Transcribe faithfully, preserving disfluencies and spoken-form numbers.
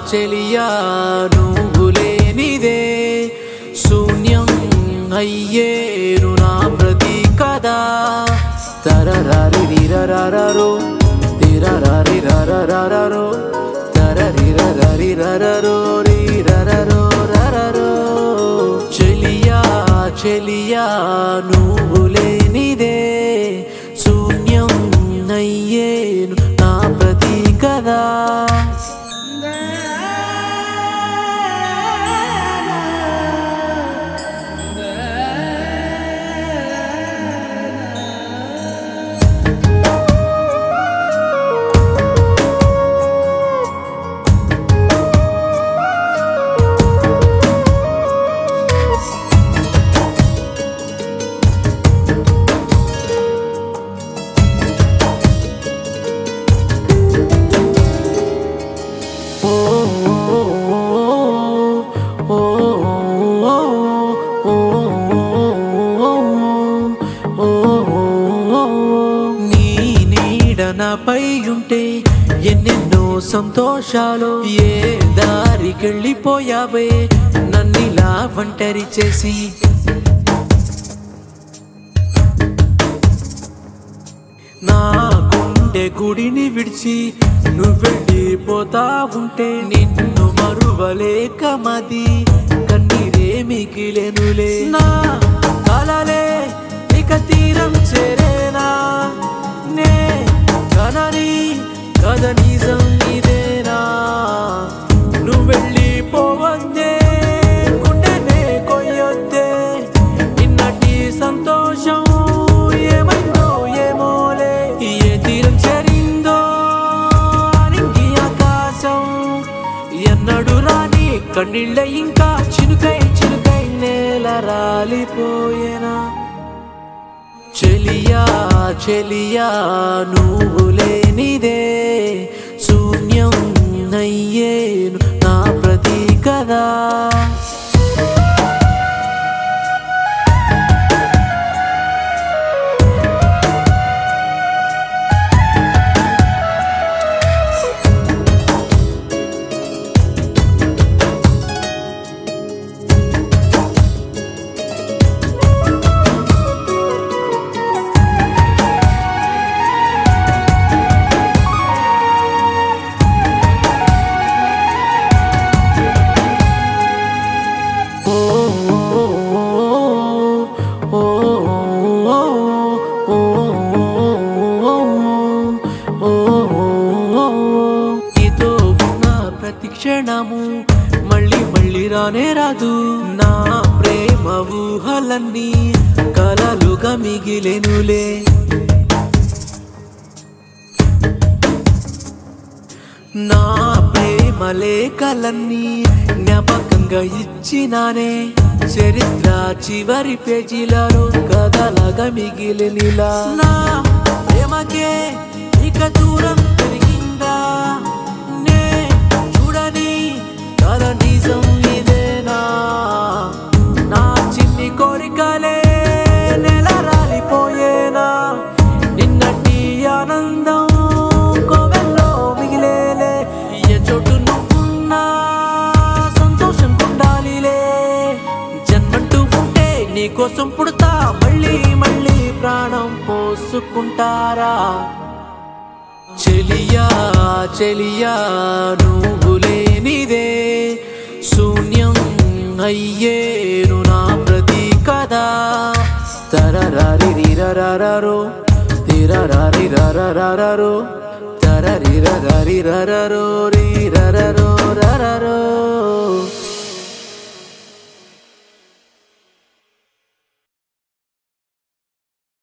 చెలియా నువ్వు లేనిదే శూన్యం అయ్యేను నా ప్రతి కదా తరరారి రిరరరరో తిరరారి రరరరరో తరరిరరరి రరరో రిరరరో రరరో చెలియా చెలియా నువ్వు లేనిదే శూన్యం అయ్యేను నా ప్రతి కదా నాపై ఉంటే ఎన్నెన్నో సంతోషాలు ఏ దారికెళ్ళిపోయావే నన్నిలా ఒంటరి చేసి నా గుండె గుడిని విడిచి నువ్వెళ్ళిపోతా ఉంటే నిన్ను మరువలేక మది కన్నీరే మిగిలెనులే నా కలలే ఇక తీరం చేరేనా నే కనని కథ నిజం ఇదేనా నువ్వెళ్ళిపోవద్దే గుండెనే కొయ్యొద్దే నిన్నటి సంతోషం ఏమైందో ఏమోలే ఏ తీరం చేరిందో అరింగి ఆకాశం ఎన్నడు రాని కన్నీళ్ళ ఇంకా చినుకై చినుకై నేల రాలిపోయేనా చెలియా చెలియా నువ్వు లేనిదే శూన్యం అయ్యేను నా ప్రతి కదా క్షణము మళ్ళీ మళ్ళీ రానే రాదు నా ప్రేమ ఊహలన్నీ కలలుగా మిగిలెనులే నా ప్రేమ లేఖలన్నీ జ్ఞాపకంగా ఇచ్చినానే చరిత్ర చివరి పేజీలలో కథలాగా మిగిలినిలా నా ప్రేమకే ఇక దూరం పెరిగిందా నే చూడని కథ నిజం ఇదేనా నా చిన్ని కోరికలే నెల రాలిపోయేనా నిన్నటి ఆనందం కోవెల్లో మిగిలేలే ఏ చోటు నువ్వున్నా సంతోషం ఉండాలిలే జన్మంటూ ఉంటే నీకోసం పుడతా మళ్ళీ మళ్ళీ ప్రాణం పోసుకుంటారా చెలియా చెలియా నువ్వు లేనిదే శూన్యం అయ్యేను నా ప్రతి కదా తరరారి రిరరరరో తిరరారి రరరరరో తరరిరరరి రరరో రిరరరో రరరో